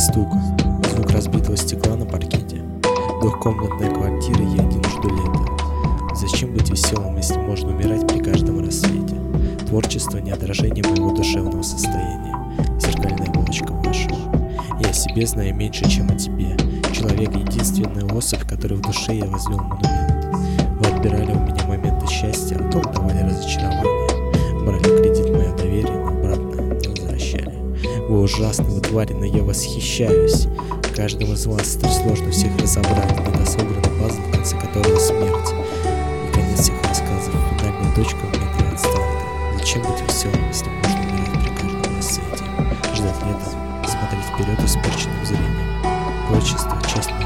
стука, звук разбитого стекла на паркете. Двухкомнатная квартира, я не жду лета. Зачем быть веселым, если можно умирать при каждом рассвете? Творчество не отражение моего душевного состояния. Зеркальная оболочка вашего. Я о себе знаю меньше, чем о тебе. Человек — единственная особь, которой в душе я возвел монумент. Вы отбирали у меня моменты счастья, а потом давали разочарование. Брали в кредит мое доверие, но обратно не возвращали. Вы ужасны, вы твари, но я восхищаюсь. Каждому из вас так сложно всех разобрать. Недособранный пазл, в конце которого смерть. И конец всех рассказов, финальная точка в метре от старта. Зачем быть веселым, если можно умирать при каждом рассвете? Ждать лета, смотреть вперед испорченным зрением. Творчество — часть